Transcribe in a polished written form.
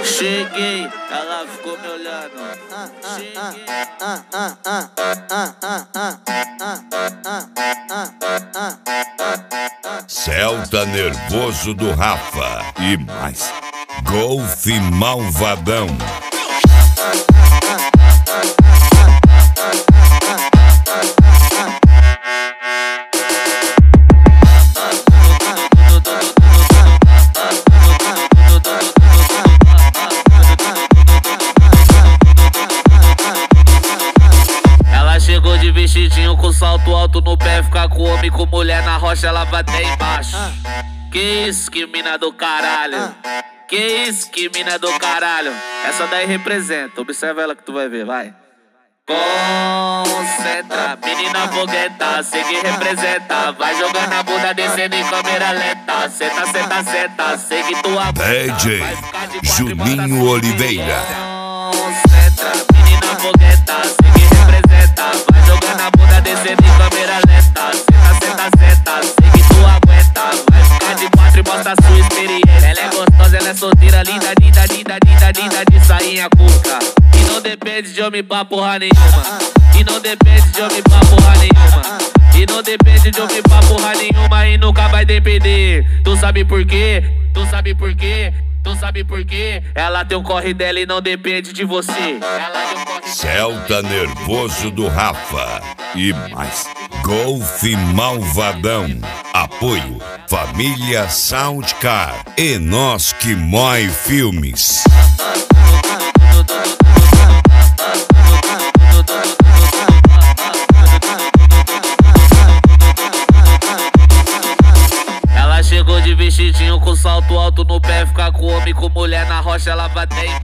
Cheguei, ela ficou me olhando. Celta nervoso do Rafa e mais Golfe malvadão. Chegou de vestidinho com salto alto no pé, fica com homem, com mulher na rocha, ela vai até embaixo. Que isso, que mina do caralho. Que isso, que mina do caralho. Essa daí representa, observa ela que tu vai ver, vai. Concentra, menina fogueta, sei que representa. Vai jogando a bunda, descendo em câmera lenta. Senta, senta, senta, sei que tu aguenta. DJ Juninho Oliveira. Concentra, menina fogueta, sei que representa. Vai jogando a bunda, descendo em câmera lenta. Senta, senta, senta, sei que tu aguenta. Vai ficar de quatro e mostra a sua experiência. Ela é gostosa, ela é solteira, linda, linda, linda, linda, linda, de sainha curta. E não depende de homem pra porra nenhuma. E não depende de homem pra porra nenhuma. E não depende de homem pra porra nenhuma. E nunca vai depender. Tu sabe por quê? Tu sabe por quê? Tu sabe por quê? Ela tem um corre dela e não depende de você. Celta nervoso do Rafa e mais Golfe malvadão. Apoio Família Soundcar e Nós Que Mói Filmes. Chegou de vestidinho com salto alto no pé, fica com homem, com mulher na rocha, ela vai até